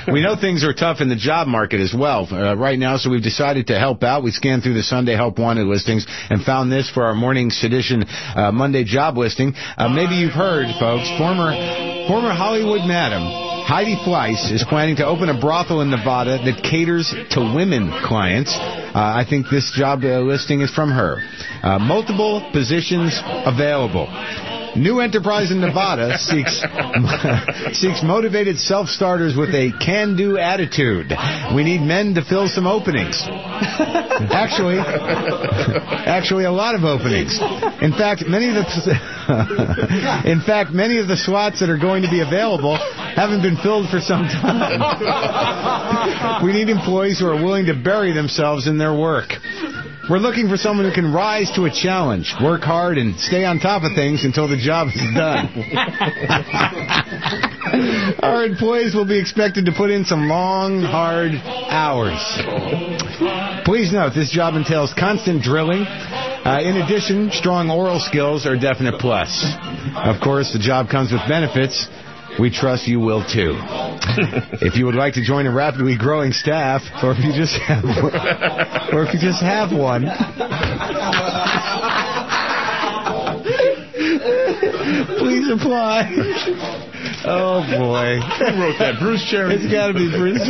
We know things are tough in the job market as well right now, so we've decided to help out. We scanned through the Sunday Help Wanted listings and found this for our Morning Sedition Monday job listing. Maybe you've heard, folks, former Hollywood madam Heidi Fleiss is planning to open a brothel in Nevada that caters to women clients. I think this job listing is from her. Multiple positions available. New enterprise in Nevada seeks motivated self-starters with a can-do attitude. We need men to fill some openings. Actually, a lot of openings. In fact, many of the slots that are going to be available haven't been filled for some time. We need employees who are willing to bury themselves in their work. We're looking for someone who can rise to a challenge, work hard, and stay on top of things until the job is done. Our employees will be expected to put in some long, hard hours. Please note, this job entails constant drilling. In addition, strong oral skills are a definite plus. Of course, the job comes with benefits. We trust you will, too. If you would like to join a rapidly growing staff, or if you just have one, please apply. Oh, boy. Who wrote that? Bruce Cherry? It's got to be Bruce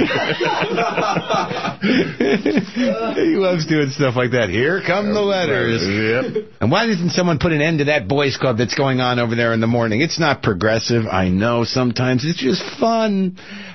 Cherry. He loves doing stuff like that. Here come the letters. Yep. And why doesn't someone put an end to that boys' club that's going on over there in the morning? It's not progressive. I know sometimes. It's just fun.